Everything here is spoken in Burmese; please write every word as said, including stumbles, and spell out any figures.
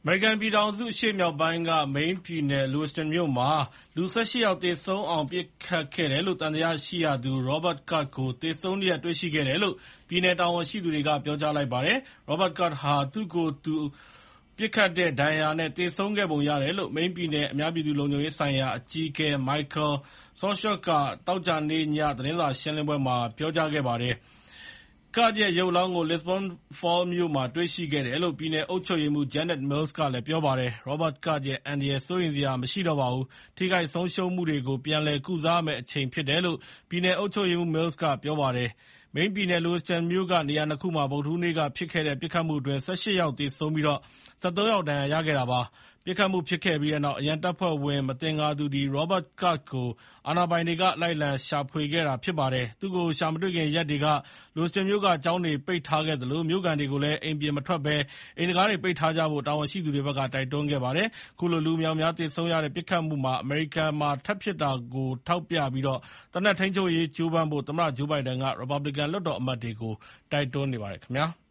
အမေရိကန်ပြည်ထောင်စု အရှေ့မြောက်ပိုင်းက Maine ပြည်နယ် Lewiston မြို့မှာ လူ ၁၈ ယောက် သေဆုံးအောင် ပစ်ခတ်ခဲ့တယ်လို့ သံသယရှိသူ Robert Card ကို သေဆုံးနေရာ တွေ့ရှိခဲ့တယ်လို့ ပြည်နယ်တာဝန်ရှိသူတွေက ပြောကြားလိုက်ပါတယ်။ Robert Card ဟာ သူ့ကိုယ်သူ ပစ်ခတ်တဲ့ဒဏ်ရာနဲ့ သေဆုံးခဲ့ပုံရတယ်လို့ Maine ပြည်နယ် အများပြည်သူလုံခြုံရေးဆိုင်ရာ အကြီးအကဲ Michael Sawchuk က သောကြာနေ့ည သတင်းစာရှင်းလင်းပွဲမှာ ပြောကြားခဲ့ပါတယ်။ Card ရဲ့ ရုပ်အလောင်းကို Lisbon Falls မြို့မှာ တွေ့ရှိခဲ့တယ်လို့ ပြည်နယ်အုပ်ချုပ်ရေးမှူး Janet Mills က ပြောပါတယ်။ Robert Card ရဲ့ အန္တရာယ် စိုးရိမ်စရာ မရှိတော့ပါဘူး။ ထိခိုက်ဆုံးရှုံးမှုတွေကို ပြန်လည်ကုစားရမယ့် အချိန်ဖြစ်တယ်လို့ ပြည်နယ်အုပ်ချုပ်ရေးမှူး Mills က ပြောပါတယ်။ Maine ပြည်နယ် Lewiston မြို့က နေရာနှစ်ခုမှာ ဗုဒ္ဓဟူးနေ့က ဖြစ်ခဲ့တဲ့ ပစ်ခတ်မှုအတွင်း ၁၈ ယောက် သေဆုံးပြီး ၁၃ ယောက် ဒဏ်ရာရခဲ့တာပါ။ ပစ်ခတ်မှုဖြစ်ခဲ့ပြီးတဲ့နောက် အရန်တပ်ဖွဲ့ဝင် မသင်္ကာသူ Robert Card ကို အာဏာပိုင်တွေက လိုက်လံရှာဖွေခဲ့တာ ဖြစ်ပါတယ်။ သူ့ကို ရှာမတွေ့ခင် ရက်တွေက Lewiston မြို့က ကျောင်းတွေ ပိတ်ထားခဲ့သလို မြို့ခံတွေကိုလည်း အိမ်ပြင်မထွက်ဘဲ အိမ်တံခါးတွေ ပိတ်ထားကြဖို့ တာဝန်ရှိသူတွေဘက်က တိုက်တွန်းခဲ့ပါတယ်။ ခုလို လူအမြောက်အများ သေဆုံးရတဲ့ ပစ်ခတ်မှု အမေရိကန်မှာ ထပ်ဖြစ်တာကို ထောက်ပြပြီး သေနတ်ထိန်းချုပ်ရေး ကြိုးပမ်းဖို့ သမ္မတ Joe Biden က ရီပတ်ဘလစ်ကန် လွှတ်တော်အမတ်တွေကို တိုက်တွန်းနေပါတယ်ခင်ဗျာ။